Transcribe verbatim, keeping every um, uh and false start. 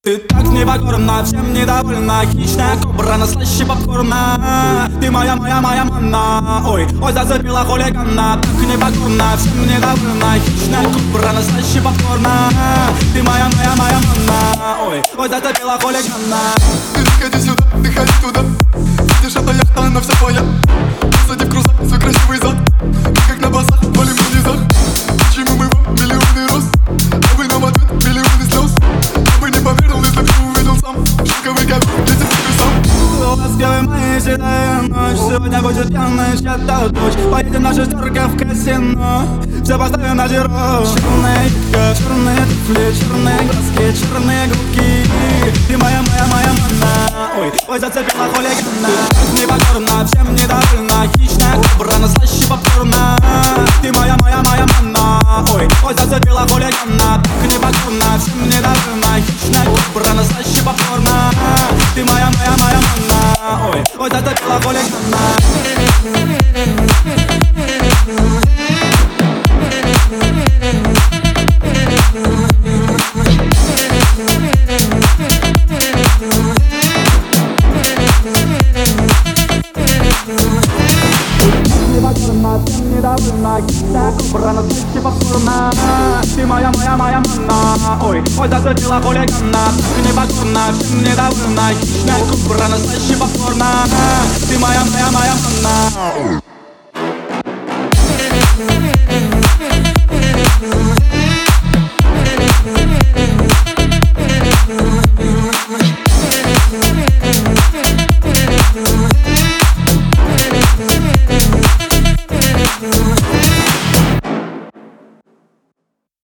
Ты так непокорна, всем недовольна. Хищная кобра, на слаще попкорна. Ты моя, моя, моя манна. Ой, ой, зацепила хулигана. Так непокорна, всем недовольна. Хищная кобра, на слаще попкорна. Ты моя, моя, моя манна. Ой, ой, зацепила хулигана. Ты не ходи сюда, ты ходи туда. Видишь, эта яхта, она вся твоя. Посади в крузак, свой красивый зад. Мы как на басах, валим на низах. Почему мы вам миллионы роз? А вы нам ответ миллионы слез. Я бы не поверил, если бы увидел сам. Шелковый ковер, летит ты сам. Ласковый моя седая ночь. Сегодня будет пьяная чья-то дочь. Поедем на шестерка в казино. Все поставим на зеро. Черная юбка, черные туфли, черные глазки, черные губки. Ты моя, моя, моя манна. Ой, ой, зацепила хулигана. Непокорна, всем недовольна. Хищная кобра, на слаще попкорна. Ты моя, моя, моя манна. Ой, ой, зацепила хулигана. Так непокорна, всем недовольна. Хищная кобра, на слаще попкорна. Ты моя, моя, моя манна. Ой, ой, зацепила хулигана. Недовольна, хищная кобра, на слаще попкорна. Ты моя, моя, моя манна. Ой, ой, зацепила хулигана. Так непокорна, всем недовольна. Хищная кобра, на слаще попкорна. Ты моя, моя, моя манна.